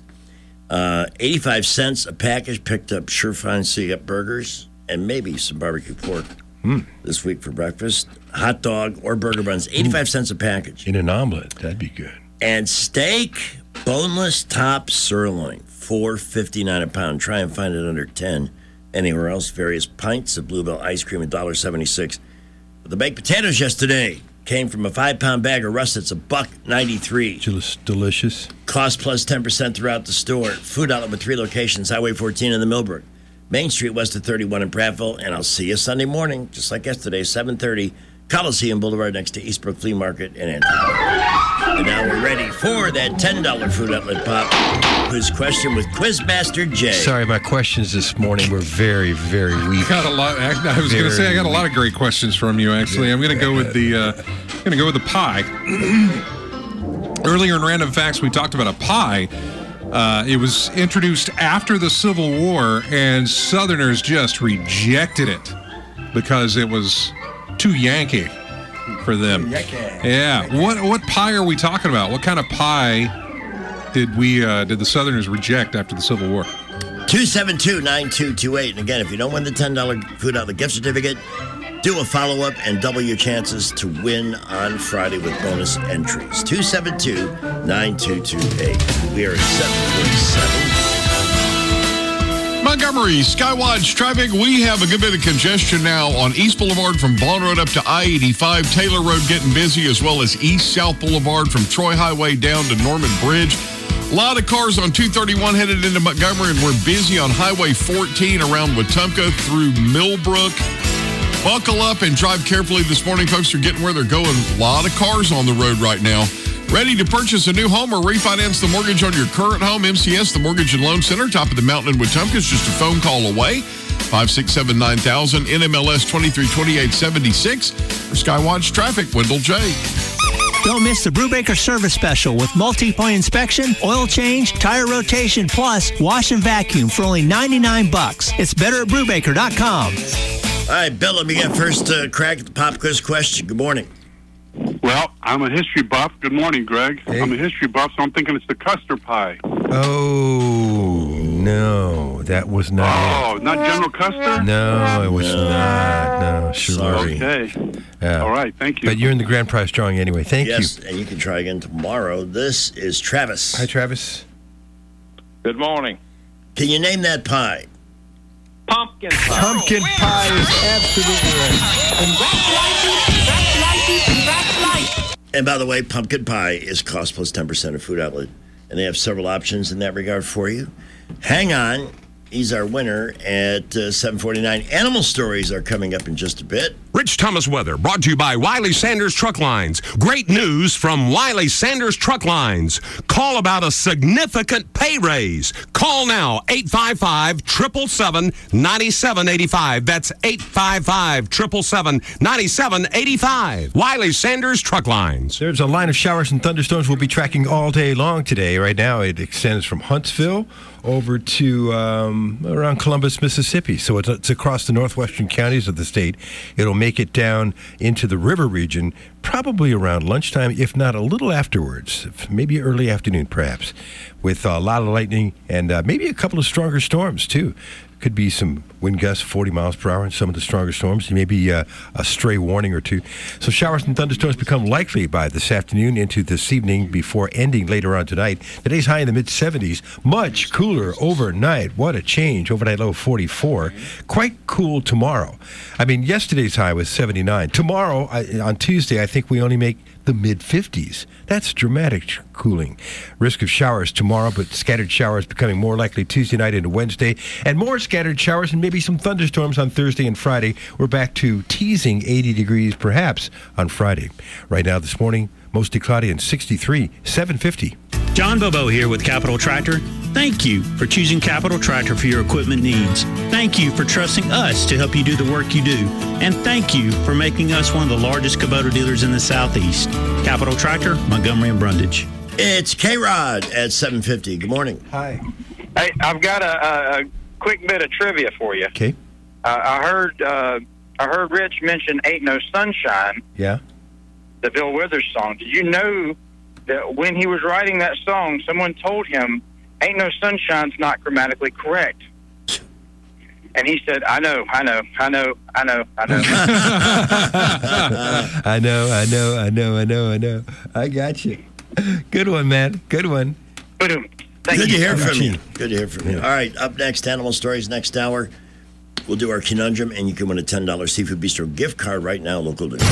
85 cents a package. Picked up Sure Fine Seagull burgers and maybe some barbecue pork this week for breakfast. Hot dog or burger buns, 85 cents a package. In an omelet, that'd be good. And steak, boneless top sirloin, $4.59 a pound. Try and find it under 10 anywhere else. Various pints of Bluebell ice cream, $1.76. The baked potatoes yesterday came from a 5-pound bag of russets, $1.93. Delicious. Cost plus 10% throughout the store. Food outlet with 3 locations, Highway 14 in the Millbrook, Main Street west of 31 in Prattville, and I'll see you Sunday morning, just like yesterday, 7:30, Coliseum Boulevard next to Eastbrook Flea Market in Antioch. And now we're ready for that $10 food outlet pop quiz question with Quizmaster Jay. Sorry, my questions this morning were very, very weak. Got a lot. I was going to say I got a lot of great questions from you. Actually, I'm going to go with the pie. Earlier in Random Facts, we talked about a pie. It was introduced after the Civil War, and Southerners just rejected it because it was too Yankee for them. Yeah. What pie are we talking about? What kind of pie did the Southerners reject after the Civil War? 272-9228. And again, if you don't win the $10 food outlet gift certificate, do a follow-up and double your chances to win on Friday with bonus entries. 272-9228. We are at 747. Montgomery, Skywatch traffic. We have a good bit of congestion now on East Boulevard from Bond Road up to I-85. Taylor Road getting busy, as well as East-South Boulevard from Troy Highway down to Norman Bridge. A lot of cars on 231 headed into Montgomery, and we're busy on Highway 14 around Wetumpka through Millbrook. Buckle up and drive carefully this morning. Folks are getting where they're going. A lot of cars on the road right now. Ready to purchase a new home or refinance the mortgage on your current home? MCS, the Mortgage and Loan Center, top of the mountain in Wetumpka, is just a phone call away. 567-9000, NMLS 232876. For Skywatch Traffic, Wendell J. Don't miss the Brubaker service special with multi-point inspection, oil change, tire rotation, plus wash and vacuum for only $99. It's better at Brubaker.com. All right, Bill, let me get first crack at the pop quiz question. Good morning. Well, I'm a history buff. Good morning, Greg. Hey. I'm a history buff, so I'm thinking it's the Custer pie. Oh, no. That was not it. Oh, not General Custer? No, it was not. No, sure. Sorry. Okay. All right, thank you. But you're in the grand prize drawing anyway. Thank you. Yes, and you can try again tomorrow. This is Travis. Hi, Travis. Good morning. Can you name that pie? Pumpkin pie. Pumpkin pie is absolutely right. And by the way, pumpkin pie is cost plus 10% of Food Outlet. And they have several options in that regard for you. Hang on. He's our winner at 7:49. Animal stories are coming up in just a bit. Rich Thomas weather brought to you by Wiley Sanders Truck Lines. Great news from Wiley Sanders Truck Lines. Call about a significant pay raise. Call now, 855-777-9785. That's 855-777-9785. Wiley Sanders Truck Lines. There's a line of showers and thunderstorms we'll be tracking all day long today. Right now, it extends from Huntsville over to around Columbus, Mississippi. So it's across the northwestern counties of the state. It'll make it down into the river region probably around lunchtime, if not a little afterwards, maybe early afternoon perhaps, with a lot of lightning and maybe a couple of stronger storms too. Could be some wind gusts 40 miles per hour in some of the stronger storms. Maybe a stray warning or two. So showers and thunderstorms become likely by this afternoon into this evening before ending later on tonight. Today's high in the mid-70s. Much cooler overnight. What a change. Overnight low 44. Quite cool tomorrow. I mean, yesterday's high was 79. Tomorrow, on Tuesday, I think we only make the mid-50s. That's dramatic cooling. Risk of showers tomorrow, but scattered showers becoming more likely Tuesday night into Wednesday, and more scattered showers and maybe maybe some thunderstorms on Thursday and Friday. We're back to teasing 80 degrees perhaps on Friday. Right now this morning, mostly cloudy and 63, 750. John Bobo here with Capital Tractor. Thank you for choosing Capital Tractor for your equipment needs. Thank you for trusting us to help you do the work you do. And thank you for making us one of the largest Kubota dealers in the Southeast. Capital Tractor, Montgomery and Brundage. It's K-Rod at 750. Good morning. Hi. Hey, I've got a quick bit of trivia for you. Okay. I heard Rich mention "Ain't No Sunshine," Yeah. the Bill Withers song. Did you know that when he was writing that song, someone told him, "Ain't No Sunshine's not grammatically correct"? And he said, I know. I know. I got you. Good one, man. Good one. Good to hear from you. Good to hear from you. All right, up next, Animal Stories next hour. We'll do our conundrum, and you can win a $10 Seafood Bistro gift card right now, local news.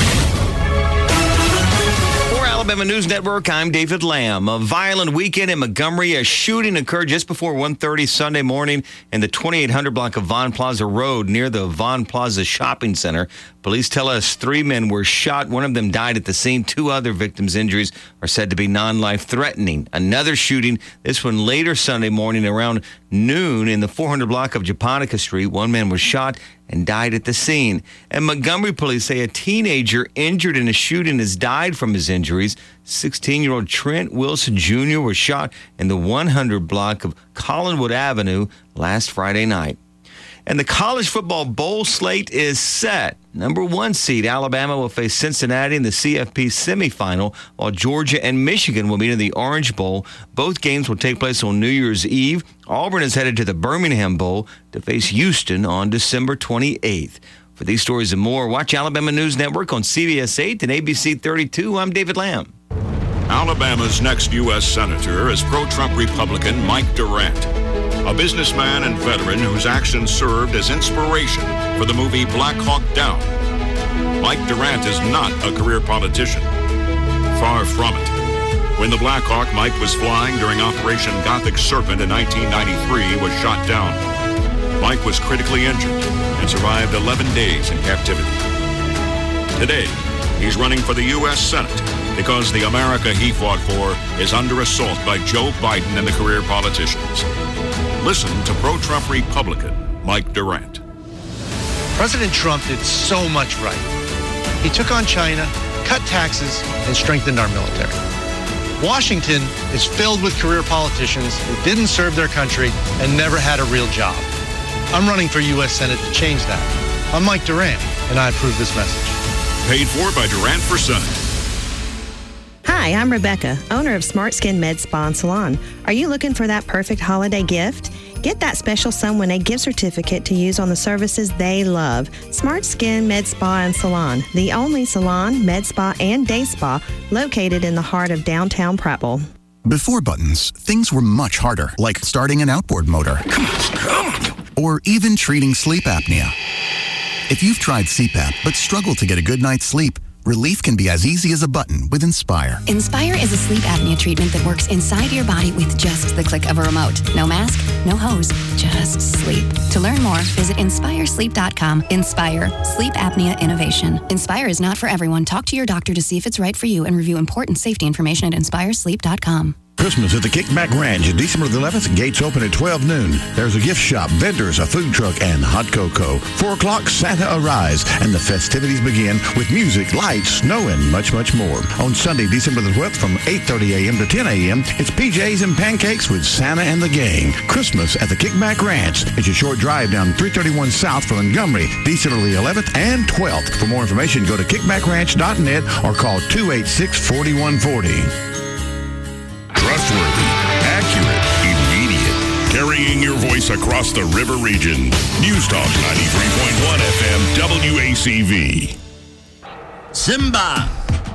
For Alabama News Network, I'm David Lamb. A violent weekend in Montgomery. A shooting occurred just before 1:30 Sunday morning in the 2800 block of Vaughn Plaza Road near the Vaughn Plaza Shopping Center. Police tell us 3 men were shot. One of them died at the scene. 2 other victims' injuries are said to be non-life-threatening. Another shooting, this one later Sunday morning around noon in the 400 block of Japonica Street. 1 man was shot and died at the scene. And Montgomery police say a teenager injured in a shooting has died from his injuries. 16-year-old Trent Wilson Jr. was shot in the 100 block of Collinwood Avenue last Friday night. And the college football bowl slate is set. Number 1 seed Alabama will face Cincinnati in the CFP semifinal, while Georgia and Michigan will meet in the Orange Bowl. Both games will take place on New Year's Eve. Auburn is headed to the Birmingham Bowl to face Houston on December 28th. For these stories and more, watch Alabama News Network on CBS 8 and ABC 32. I'm David Lamb. Alabama's next U.S. Senator is pro-Trump Republican Mike Durant, a businessman and veteran whose actions served as inspiration for the movie Black Hawk Down. Mike Durant is not a career politician. Far from it. When the Black Hawk Mike was flying during Operation Gothic Serpent in 1993 was shot down. Mike was critically injured and survived 11 days in captivity. Today, he's running for the U.S. Senate because the America he fought for is under assault by Joe Biden and the career politicians. Listen to pro-Trump Republican Mike Durant. President Trump did so much right. He took on China, cut taxes, and strengthened our military. Washington is filled with career politicians who didn't serve their country and never had a real job. I'm running for U.S. Senate to change that. I'm Mike Durant, and I approve this message. Paid for by Durant for Senate. Hi, I'm Rebecca, owner of Smart Skin Med Spa and Salon. Are you looking for that perfect holiday gift? Get that special someone a gift certificate to use on the services they love. Smart Skin Med Spa and Salon, the only salon, med spa, and day spa located in the heart of downtown Prattville. Before buttons, things were much harder, like starting an outboard motor. Come on. Or even treating sleep apnea. If you've tried CPAP but struggled to get a good night's sleep, relief can be as easy as a button with Inspire. Inspire is a sleep apnea treatment that works inside your body with just the click of a remote. No mask, no hose, just sleep. To learn more, visit InspireSleep.com. Inspire, sleep apnea innovation. Inspire is not for everyone. Talk to your doctor to see if it's right for you and review important safety information at InspireSleep.com. Christmas at the Kickback Ranch, December the 11th. Gates open at 12 noon. There's a gift shop, vendors, a food truck, and hot cocoa. 4 o'clock, Santa arrives, and the festivities begin with music, lights, snow, and much, much more. On Sunday, December the 12th, from 8:30 a.m. to 10 a.m., it's PJs and pancakes with Santa and the gang. Christmas at the Kickback Ranch. It's a short drive down 331 South from Montgomery, December the 11th and 12th. For more information, go to kickbackranch.net or call 286-4140. Trustworthy, accurate, immediate. Carrying your voice across the river region. News Talk 93.1 FM WACV. Simba!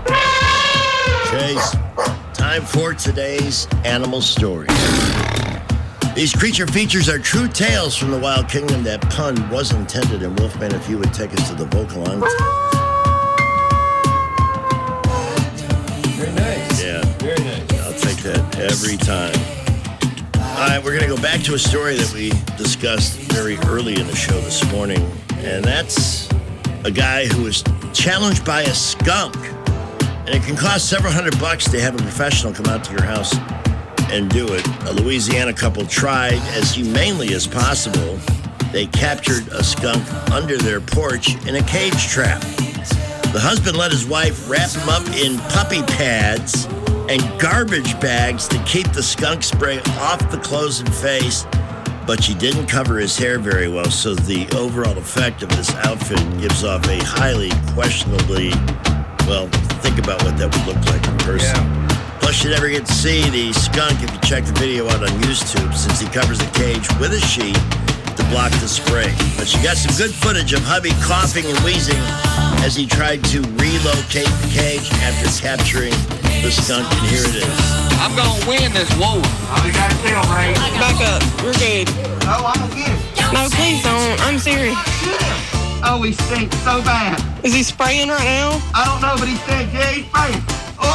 Chase, time for today's Animal Stories. These creature features are true tales from the wild kingdom. That pun was intended, and Wolfman, if you would take us to the vocal line. Very nice. Yeah. Very nice. I'll take that every time. All right, we're going to go back to a story that we discussed very early in the show this morning, and that's a guy who was challenged by a skunk. And it can cost several $100 to have a professional come out to your house and do it. A Louisiana couple tried as humanely as possible. They captured a skunk under their porch in a cage trap. The husband let his wife wrap him up in puppy pads and garbage bags to keep the skunk spray off the clothes and face, but she didn't cover his hair very well, so the overall effect of this outfit gives off a highly questionably, well, think about what that would look like in person. Yeah. Plus, you never get to see the skunk if you check the video out on YouTube, since he covers the cage with a sheet to block the spray. But you got some good footage of hubby coughing and wheezing as he tried to relocate the cage after capturing the skunk, and here it is. I'm gonna win this war. Oh, you gotta tell, Ray. Back up. You're good. No, I'm gonna get him. No, please don't. I'm serious. Oh, he stinks so bad. Is he spraying right now? I don't know, but he stinks. Yeah, he's spraying.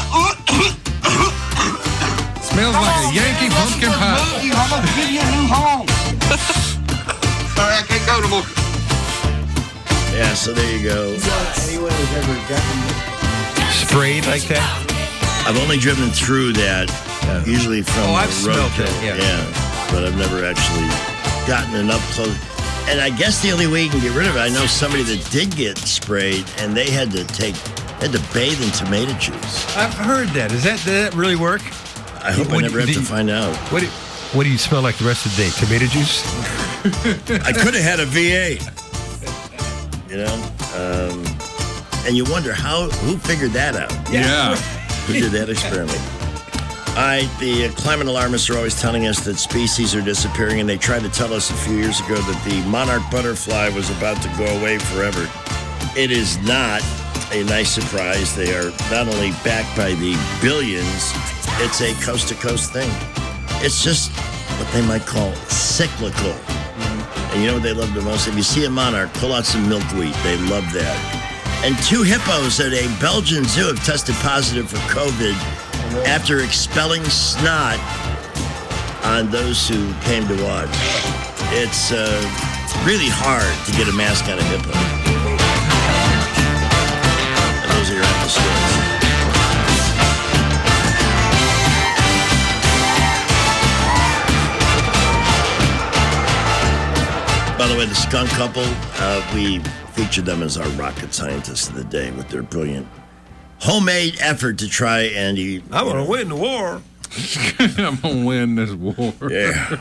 Smells like a Yankee pumpkin pie. I'm gonna give you a new home. Sorry, I can't go no more. Yeah, so there you go. Anyone who's ever gotten sprayed like that? I've only driven through that, usually from I've the road. smelled it, yeah. But I've never actually gotten it up close. And I guess the only way you can get rid of it, I know somebody that did get sprayed, and they had to bathe in tomato juice. I've heard that. Does that really work? I hope I never have to find out. What do you smell like the rest of the day? Tomato juice? I could have had a V8. You know? And you wonder who figured that out? Yeah. Who did that experiment? All right, the climate alarmists are always telling us that species are disappearing, and they tried to tell us a few years ago that the monarch butterfly was about to go away forever. It is not a nice surprise. They are not only backed by the billions, it's a coast-to-coast thing. It's just what they might call cyclical. And you know what they love the most? If you see a monarch, pull out some milkweed. They love that. And 2 hippos at a Belgian zoo have tested positive for COVID after expelling snot on those who came to watch. It's really hard to get a mask on a hippo. And those are your Apple stories. By the way, the skunk couple, we featured them as our rocket scientists of the day with their brilliant homemade effort to try and... I'm going to win the war. I'm going to win this war. Yeah.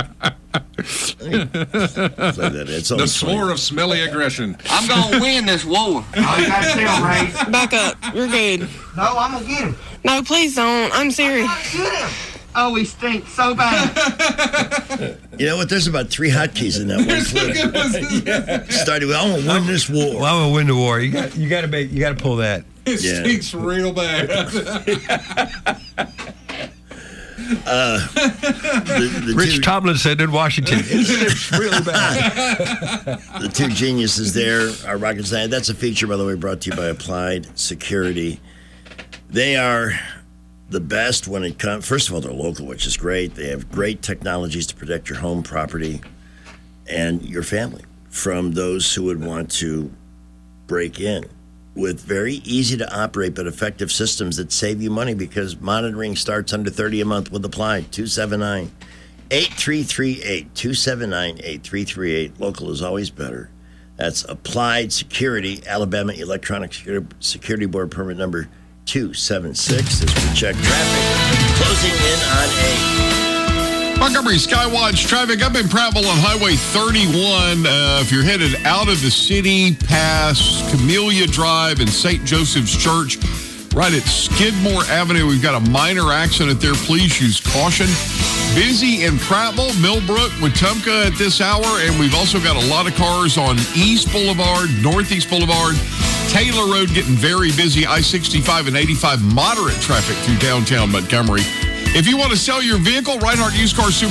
Play that. It's the only swore of smelly aggression. I'm going to win this war. Oh, you got to tell, Ray. Back up. You're good. No, I'm going to get him. No, please don't. I'm serious. Get him. Oh, he stinks so bad. You know what? There's about 3 hotkeys in that one clip. Started with, I'm gonna win this war. Well, I'm gonna win the war. You got to pull that. It stinks real bad. Rich Tomlinson in Washington. It stinks really bad. The 2 geniuses there are rocket scientists. That's a feature, by the way, brought to you by Applied Security. They are the best when it comes. First of all, they're local, which is great. They have great technologies to protect your home, property, and your family from those who would want to break in, with very easy to operate but effective systems that save you money, because monitoring starts under $30 a month with Applied. 279-8338. 279-8338. Local is always better. That's Applied Security, Alabama Electronic Security Board permit number 276 as we check traffic. Closing in on 8. Montgomery Skywatch traffic up in Prattville on Highway 31. If you're headed out of the city past Camellia Drive and St. Joseph's Church, right at Skidmore Avenue, we've got a minor accident there. Please use caution. Busy in Prattville, Millbrook, Wetumpka at this hour, and we've also got a lot of cars on East Boulevard, Northeast Boulevard, Taylor Road getting very busy, I-65 and 85, moderate traffic through downtown Montgomery. If you want to sell your vehicle, Reinhardt Used Car Super